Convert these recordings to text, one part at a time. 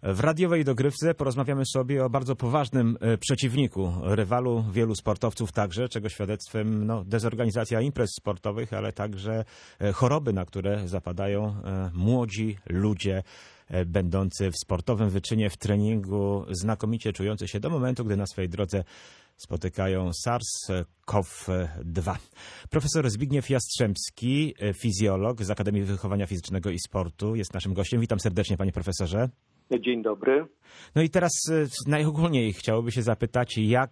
W radiowej dogrywce porozmawiamy sobie o bardzo poważnym przeciwniku, rywalu wielu sportowców także, czego świadectwem dezorganizacja imprez sportowych, ale także choroby, na które zapadają młodzi ludzie będący w sportowym wyczynie, w treningu, znakomicie czujący się do momentu, gdy na swojej drodze spotykają SARS-CoV-2. Profesor Zbigniew Jastrzębski, fizjolog z Akademii Wychowania Fizycznego i Sportu, jest naszym gościem. Witam serdecznie, panie profesorze. Dzień dobry. No i teraz najogólniej chciałoby się zapytać, jak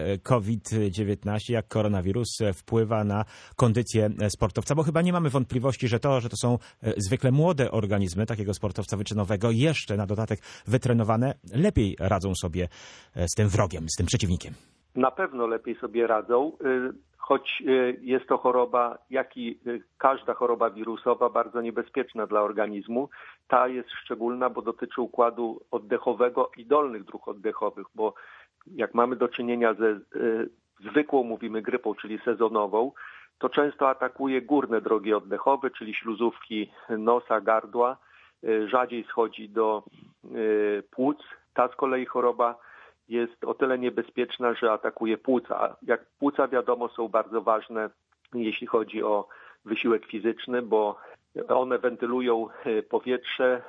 COVID-19, jak koronawirus wpływa na kondycję sportowca, bo chyba nie mamy wątpliwości, że to są zwykle młode organizmy takiego sportowca wyczynowego, jeszcze na dodatek wytrenowane, lepiej radzą sobie z tym wrogiem, z tym przeciwnikiem. Na pewno lepiej sobie radzą, choć jest to choroba, jak i każda choroba wirusowa, bardzo niebezpieczna dla organizmu. Ta jest szczególna, bo dotyczy układu oddechowego i dolnych dróg oddechowych, bo jak mamy do czynienia ze zwykłą, mówimy, grypą, czyli sezonową, to często atakuje górne drogi oddechowe, czyli śluzówki nosa, gardła, rzadziej schodzi do płuc. Ta z kolei choroba jest o tyle niebezpieczna, że atakuje płuca. Jak płuca, wiadomo, są bardzo ważne, jeśli chodzi o wysiłek fizyczny, bo one wentylują powietrze,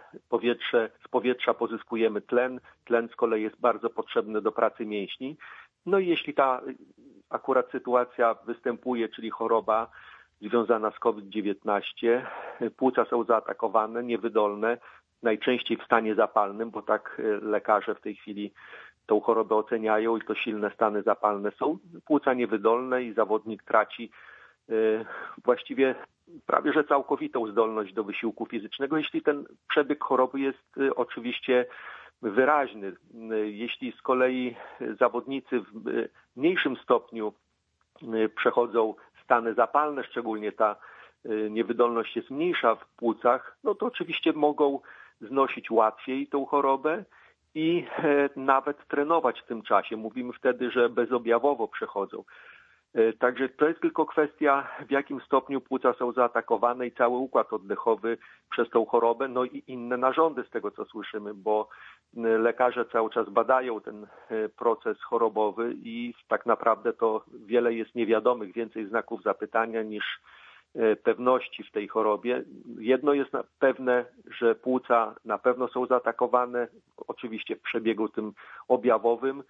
z powietrza pozyskujemy tlen z kolei jest bardzo potrzebny do pracy mięśni. No i jeśli ta akurat sytuacja występuje, czyli choroba związana z COVID-19, płuca są zaatakowane, niewydolne, najczęściej w stanie zapalnym, bo tak lekarze w tej chwili tą chorobę oceniają i to silne stany zapalne są. Płuca niewydolne i zawodnik traci właściwie prawie że całkowitą zdolność do wysiłku fizycznego, jeśli ten przebieg choroby jest oczywiście wyraźny. Jeśli z kolei zawodnicy w mniejszym stopniu przechodzą stany zapalne, szczególnie ta niewydolność jest mniejsza w płucach, no to oczywiście mogą znosić łatwiej tą chorobę i nawet trenować w tym czasie. Mówimy wtedy, że bezobjawowo przechodzą. Także to jest tylko kwestia, w jakim stopniu płuca są zaatakowane i cały układ oddechowy przez tą chorobę, no i inne narządy z tego, co słyszymy, bo lekarze cały czas badają ten proces chorobowy i tak naprawdę to wiele jest niewiadomych, więcej znaków zapytania niż pewności w tej chorobie. Jedno jest pewne, że płuca na pewno są zaatakowane, oczywiście w przebiegu tym objawowym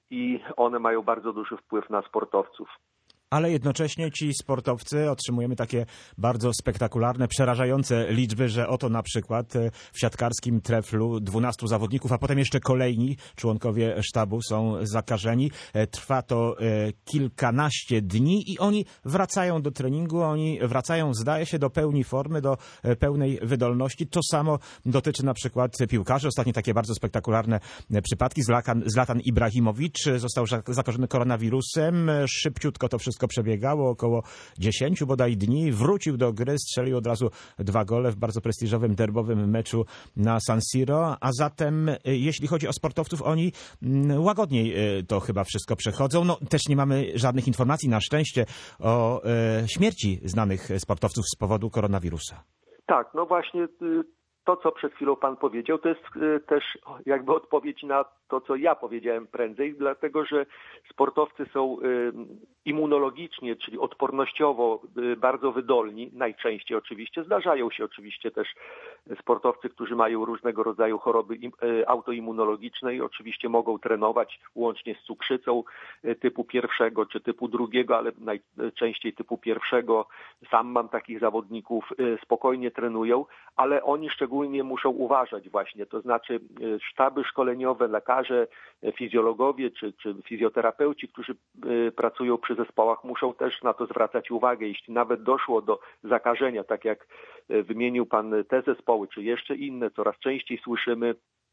i one mają bardzo duży wpływ na sportowców. Ale jednocześnie ci sportowcy otrzymujemy takie bardzo spektakularne, przerażające liczby, że oto na przykład w siatkarskim treflu 12 zawodników, a potem jeszcze kolejni członkowie sztabu są zakażeni. Trwa to kilkanaście dni i oni wracają do treningu, oni wracają, zdaje się, do pełni formy, do pełnej wydolności. To samo dotyczy na przykład piłkarzy. Ostatnie takie bardzo spektakularne przypadki. Zlatan Ibrahimowicz został zakażony koronawirusem. Szybciutko to wszystko przebiegało, około 10 bodaj dni. Wrócił do gry, strzelił od razu 2 gole w bardzo prestiżowym, derbowym meczu na San Siro. A zatem, jeśli chodzi o sportowców, oni łagodniej to chyba wszystko przechodzą. No, też nie mamy żadnych informacji, na szczęście, o śmierci znanych sportowców z powodu koronawirusa. Tak, no właśnie to, co przed chwilą pan powiedział, to jest też jakby odpowiedź na to, co ja powiedziałem prędzej, dlatego że sportowcy są immunologicznie, czyli odpornościowo bardzo wydolni, najczęściej oczywiście. Zdarzają się oczywiście też sportowcy, którzy mają różnego rodzaju choroby autoimmunologiczne i oczywiście mogą trenować łącznie z cukrzycą typu pierwszego czy typu drugiego, ale najczęściej typu pierwszego. Sam mam takich zawodników, spokojnie trenują, ale oni szczególnie muszą uważać właśnie, to znaczy sztaby szkoleniowe, lekarze, fizjologowie czy fizjoterapeuci, którzy pracują przy zespołach, muszą też na to zwracać uwagę. Jeśli nawet doszło do zakażenia, tak jak wymienił pan te zespoły, czy jeszcze inne, coraz częściej słyszymy,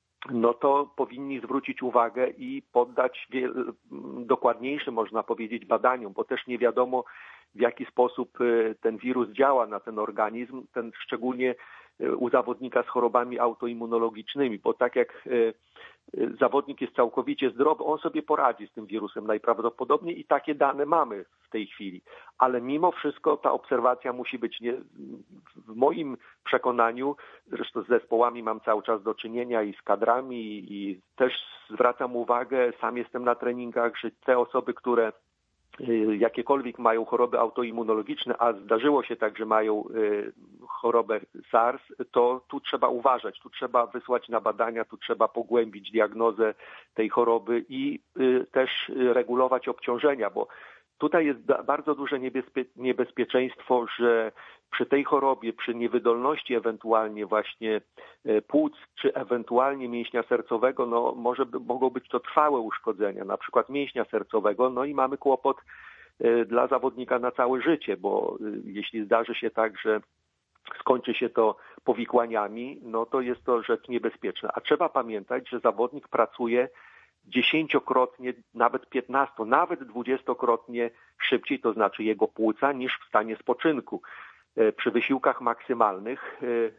no to powinni zwrócić uwagę i poddać dokładniejszym, można powiedzieć, badaniom, bo też nie wiadomo, w jaki sposób ten wirus działa na ten organizm, szczególnie u zawodnika z chorobami autoimmunologicznymi, bo tak jak zawodnik jest całkowicie zdrowy, on sobie poradzi z tym wirusem najprawdopodobniej i takie dane mamy w tej chwili. Ale mimo wszystko ta obserwacja musi być, w moim przekonaniu, zresztą z zespołami mam cały czas do czynienia i z kadrami i też zwracam uwagę, sam jestem na treningach, że te osoby, które jakiekolwiek mają choroby autoimmunologiczne, a zdarzyło się tak, że mają chorobę SARS, to tu trzeba uważać, tu trzeba wysłać na badania, tu trzeba pogłębić diagnozę tej choroby i też regulować obciążenia, bo tutaj jest bardzo duże niebezpieczeństwo, że przy tej chorobie, przy niewydolności ewentualnie właśnie płuc, czy ewentualnie mięśnia sercowego, mogą być to trwałe uszkodzenia, na przykład mięśnia sercowego, i mamy kłopot dla zawodnika na całe życie, bo jeśli zdarzy się tak, że skończy się to powikłaniami, to jest to rzecz niebezpieczna. A trzeba pamiętać, że zawodnik pracuje 10-krotnie, nawet 15, nawet 20-krotnie szybciej, to znaczy jego płuca, niż w stanie spoczynku. Przy wysiłkach maksymalnych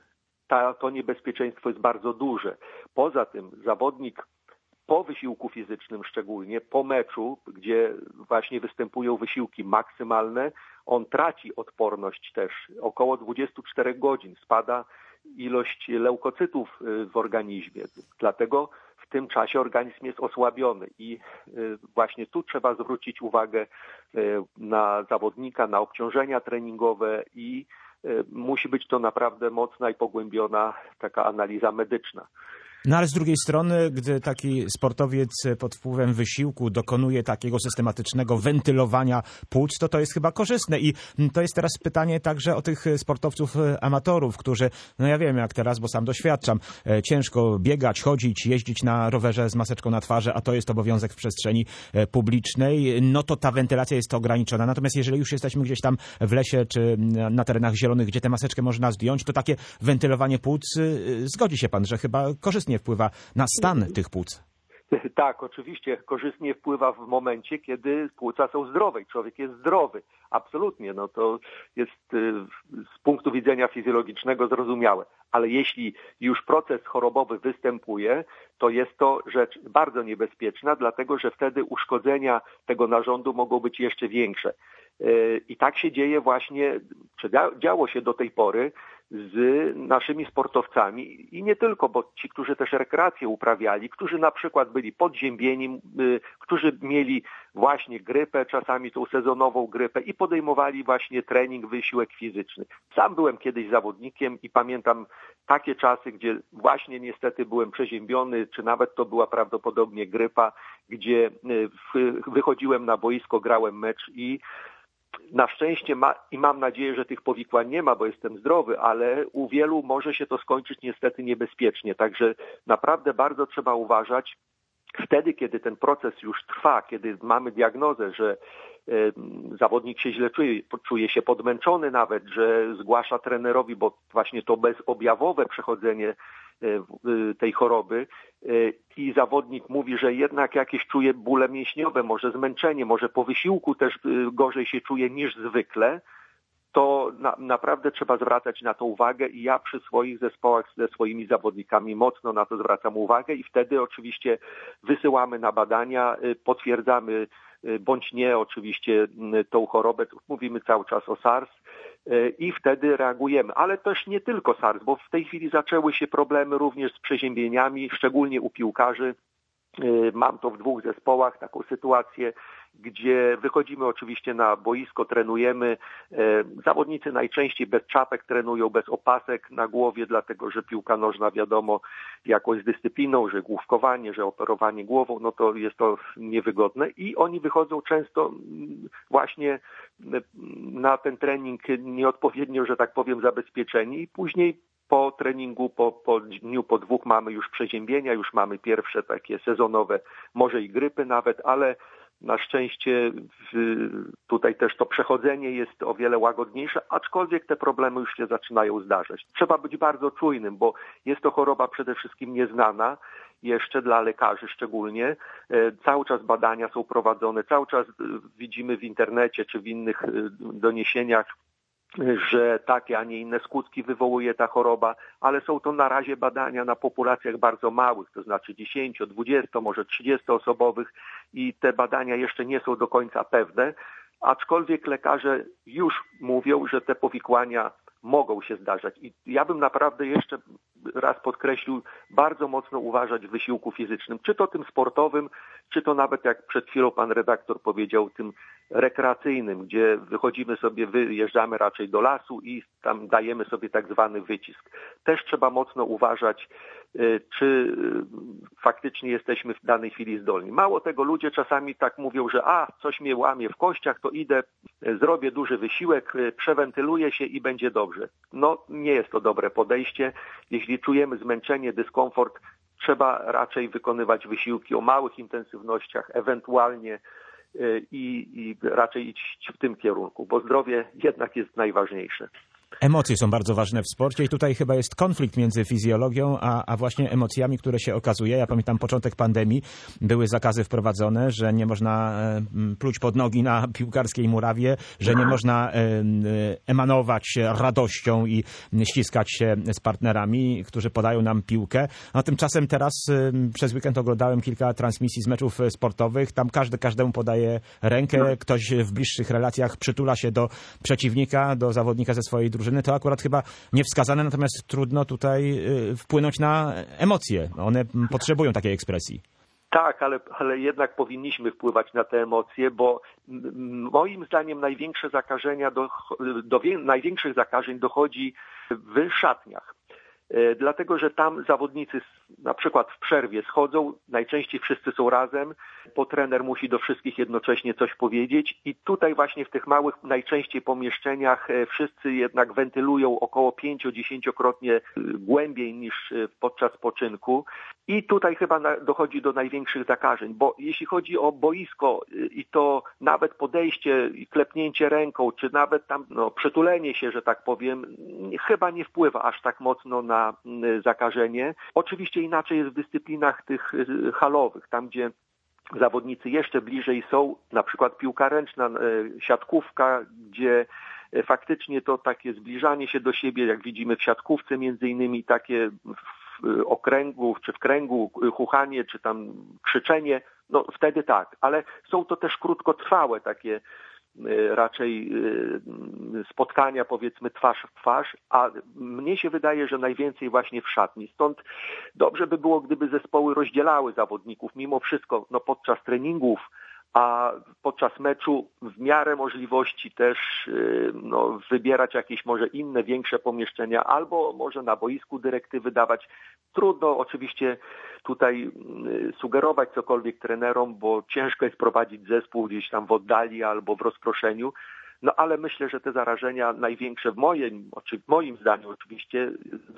to niebezpieczeństwo jest bardzo duże. Poza tym zawodnik po wysiłku fizycznym szczególnie, po meczu, gdzie właśnie występują wysiłki maksymalne, on traci odporność też. Około 24 godzin spada ilość leukocytów w organizmie. Dlatego w tym czasie organizm jest osłabiony i właśnie tu trzeba zwrócić uwagę na zawodnika, na obciążenia treningowe i musi być to naprawdę mocna i pogłębiona taka analiza medyczna. No ale z drugiej strony, gdy taki sportowiec pod wpływem wysiłku dokonuje takiego systematycznego wentylowania płuc, to jest chyba korzystne. I to jest teraz pytanie także o tych sportowców amatorów, którzy, ja wiem jak teraz, bo sam doświadczam, ciężko biegać, chodzić, jeździć na rowerze z maseczką na twarzy, a to jest obowiązek w przestrzeni publicznej, to ta wentylacja jest ograniczona. Natomiast jeżeli już jesteśmy gdzieś tam w lesie czy na terenach zielonych, gdzie tę maseczkę można zdjąć, to takie wentylowanie płuc, zgodzi się pan, że chyba korzystnie wpływa na stan tych płuc. Tak, oczywiście korzystnie wpływa w momencie, kiedy płuca są zdrowe i człowiek jest zdrowy. Absolutnie, to jest z punktu widzenia fizjologicznego zrozumiałe. Ale jeśli już proces chorobowy występuje, to jest to rzecz bardzo niebezpieczna, dlatego że wtedy uszkodzenia tego narządu mogą być jeszcze większe. I tak się dzieje właśnie, czy działo się do tej pory z naszymi sportowcami i nie tylko, bo ci, którzy też rekreację uprawiali, którzy na przykład byli podziębieni, którzy mieli właśnie grypę, czasami tą sezonową grypę i podejmowali właśnie trening, wysiłek fizyczny. Sam byłem kiedyś zawodnikiem i pamiętam takie czasy, gdzie właśnie niestety byłem przeziębiony, czy nawet to była prawdopodobnie grypa, gdzie wychodziłem na boisko, grałem mecz i na szczęście mam nadzieję, że tych powikłań nie ma, bo jestem zdrowy, ale u wielu może się to skończyć niestety niebezpiecznie. Także naprawdę bardzo trzeba uważać. Wtedy, kiedy ten proces już trwa, kiedy mamy diagnozę, że zawodnik się źle czuje się podmęczony nawet, że zgłasza trenerowi, bo właśnie to bezobjawowe przechodzenie tej choroby i zawodnik mówi, że jednak jakieś czuje bóle mięśniowe, może zmęczenie, może po wysiłku też gorzej się czuje niż zwykle, to naprawdę trzeba zwracać na to uwagę i ja przy swoich zespołach ze swoimi zawodnikami mocno na to zwracam uwagę i wtedy oczywiście wysyłamy na badania, potwierdzamy bądź nie oczywiście tą chorobę, mówimy cały czas o SARS i wtedy reagujemy. Ale też nie tylko SARS, bo w tej chwili zaczęły się problemy również z przeziębieniami, szczególnie u piłkarzy. Mam to w 2 zespołach, taką sytuację, gdzie wychodzimy oczywiście na boisko, trenujemy. Zawodnicy najczęściej bez czapek trenują, bez opasek na głowie, dlatego że piłka nożna wiadomo jakąś dyscypliną, że główkowanie, że operowanie głową, to jest to niewygodne i oni wychodzą często właśnie na ten trening nieodpowiednio, że tak powiem, zabezpieczeni i później po treningu, po dniu, po 2 mamy już przeziębienia, już mamy pierwsze takie sezonowe, może i grypy nawet, ale na szczęście tutaj też to przechodzenie jest o wiele łagodniejsze, aczkolwiek te problemy już się zaczynają zdarzać. Trzeba być bardzo czujnym, bo jest to choroba przede wszystkim nieznana, jeszcze dla lekarzy szczególnie. Cały czas badania są prowadzone, cały czas widzimy w internecie czy w innych doniesieniach że takie, a nie inne skutki wywołuje ta choroba, ale są to na razie badania na populacjach bardzo małych, to znaczy 10, 20, może 30-osobowych i te badania jeszcze nie są do końca pewne, aczkolwiek lekarze już mówią, że te powikłania mogą się zdarzać. I ja bym naprawdę jeszcze raz podkreślił, bardzo mocno uważać w wysiłku fizycznym, czy to tym sportowym, czy to nawet, jak przed chwilą pan redaktor powiedział, tym rekreacyjnym, gdzie wyjeżdżamy raczej do lasu i tam dajemy sobie tak zwany wycisk. Też trzeba mocno uważać, czy faktycznie jesteśmy w danej chwili zdolni. Mało tego, ludzie czasami tak mówią, że coś mnie łamie w kościach, to idę, zrobię duży wysiłek, przewentyluję się i będzie dobrze. No, nie jest to dobre podejście. Jeśli czujemy zmęczenie, dyskomfort, trzeba raczej wykonywać wysiłki o małych intensywnościach, ewentualnie i raczej iść w tym kierunku, bo zdrowie jednak jest najważniejsze. Emocje są bardzo ważne w sporcie i tutaj chyba jest konflikt między fizjologią a właśnie emocjami, które się okazuje. Ja pamiętam początek pandemii, były zakazy wprowadzone, że nie można pluć pod nogi na piłkarskiej murawie, że nie można emanować radością i ściskać się z partnerami, którzy podają nam piłkę. No tymczasem teraz przez weekend oglądałem kilka transmisji z meczów sportowych. Tam każdy każdemu podaje rękę, ktoś w bliższych relacjach przytula się do przeciwnika, do zawodnika ze swojej drużyny. To akurat chyba niewskazane, natomiast trudno tutaj wpłynąć na emocje. One potrzebują takiej ekspresji. Tak, ale jednak powinniśmy wpływać na te emocje, bo moim zdaniem największych zakażeń dochodzi w szatniach. Dlatego, że tam zawodnicy na przykład w przerwie schodzą, najczęściej wszyscy są razem, bo trener musi do wszystkich jednocześnie coś powiedzieć i tutaj właśnie w tych małych najczęściej pomieszczeniach wszyscy jednak wentylują około 5-10-krotnie głębiej niż podczas spoczynku i tutaj chyba dochodzi do największych zakażeń, bo jeśli chodzi o boisko i to nawet podejście i klepnięcie ręką, czy nawet tam przytulenie się, że tak powiem, chyba nie wpływa aż tak mocno na zakażenie. Oczywiście inaczej jest w dyscyplinach tych halowych, tam gdzie zawodnicy jeszcze bliżej są, na przykład piłka ręczna, siatkówka, gdzie faktycznie to takie zbliżanie się do siebie, jak widzimy w siatkówce między innymi takie w okręgu, czy w kręgu chuchanie, czy tam krzyczenie, no wtedy tak, ale są to też krótkotrwałe takie raczej spotkania, powiedzmy, twarz w twarz, a mnie się wydaje, że najwięcej właśnie w szatni. Stąd dobrze by było, gdyby zespoły rozdzielały zawodników mimo wszystko podczas treningów, a podczas meczu w miarę możliwości też wybierać jakieś może inne, większe pomieszczenia, albo może na boisku dyrektywy dawać. Trudno oczywiście tutaj sugerować cokolwiek trenerom, bo ciężko jest prowadzić zespół gdzieś tam w oddali albo w rozproszeniu. No ale myślę, że te zarażenia największe w moim zdaniu oczywiście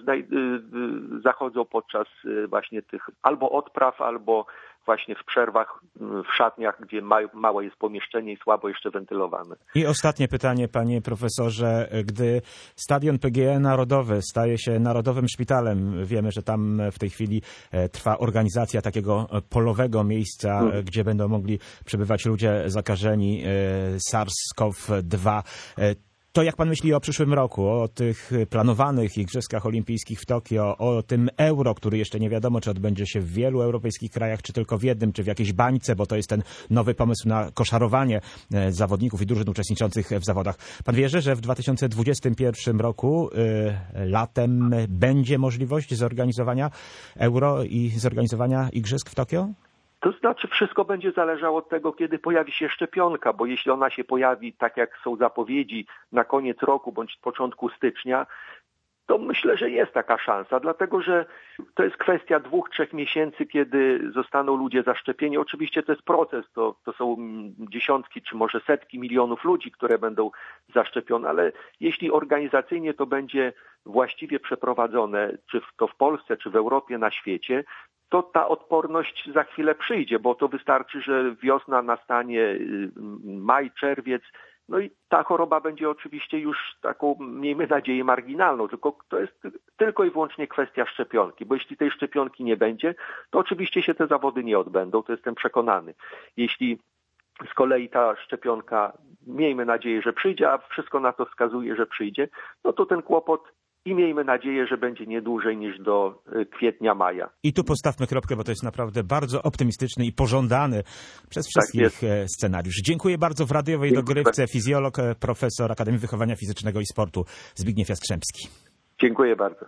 zachodzą podczas właśnie tych albo odpraw, albo właśnie w przerwach, w szatniach, gdzie małe jest pomieszczenie i słabo jeszcze wentylowane. I ostatnie pytanie, panie profesorze. Gdy stadion PGE Narodowy staje się narodowym szpitalem, wiemy, że tam w tej chwili trwa organizacja takiego polowego miejsca, gdzie będą mogli przebywać ludzie zakażeni SARS-CoV-2. To jak pan myśli o przyszłym roku, o tych planowanych Igrzyskach Olimpijskich w Tokio, o tym euro, który jeszcze nie wiadomo, czy odbędzie się w wielu europejskich krajach, czy tylko w jednym, czy w jakiejś bańce, bo to jest ten nowy pomysł na koszarowanie zawodników i drużyn uczestniczących w zawodach. Pan wierzy, że w 2021 roku latem będzie możliwość zorganizowania euro i zorganizowania Igrzysk w Tokio? To znaczy wszystko będzie zależało od tego, kiedy pojawi się szczepionka, bo jeśli ona się pojawi tak jak są zapowiedzi na koniec roku bądź początku stycznia, to myślę, że jest taka szansa, dlatego że to jest kwestia 2-3 miesięcy, kiedy zostaną ludzie zaszczepieni. Oczywiście to jest proces, to są dziesiątki czy może setki milionów ludzi, które będą zaszczepione, ale jeśli organizacyjnie to będzie właściwie przeprowadzone, czy to w Polsce, czy w Europie, na świecie, to ta odporność za chwilę przyjdzie, bo to wystarczy, że wiosna nastanie, maj, czerwiec, no i ta choroba będzie oczywiście już taką, miejmy nadzieję, marginalną, tylko to jest tylko i wyłącznie kwestia szczepionki, bo jeśli tej szczepionki nie będzie, to oczywiście się te zawody nie odbędą, to jestem przekonany. Jeśli z kolei ta szczepionka miejmy nadzieję, że przyjdzie, a wszystko na to wskazuje, że przyjdzie, no to ten kłopot i miejmy nadzieję, że będzie nie dłużej niż do kwietnia, maja. I tu postawmy kropkę, bo to jest naprawdę bardzo optymistyczny i pożądany przez wszystkich scenariusz. Dziękuję bardzo. W radiowej dogrywce fizjolog, profesor Akademii Wychowania Fizycznego i Sportu Zbigniew Jastrzębski. Dziękuję bardzo.